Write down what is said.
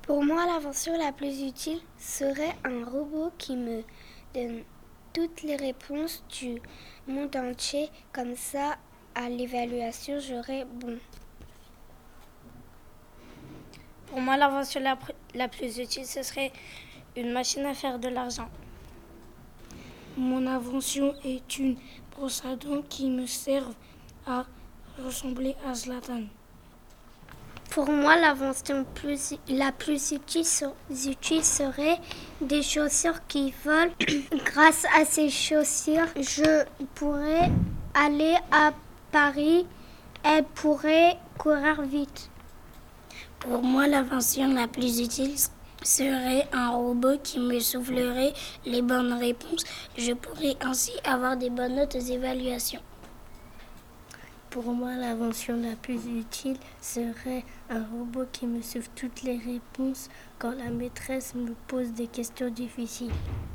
Pour moi, l'invention la plus utile serait un robot qui me donne toutes les réponses du monde entier. Comme ça, à l'évaluation, j'aurai bon. Pour moi, l'invention la plus utile, ce serait une machine à faire de l'argent. Mon invention est une brosse à dents qui me serve à ressembler à Zlatan. Pour moi, l'invention la plus utile serait des chaussures qui volent. Grâce à ces chaussures, je pourrais aller à Paris. Elles pourraient courir vite. Pour moi, l'invention la plus utile serait un robot qui me soufflerait les bonnes réponses. Je pourrais ainsi avoir des bonnes notes aux évaluations. Pour moi, l'invention la plus utile serait un robot qui me souffle toutes les réponses quand la maîtresse me pose des questions difficiles.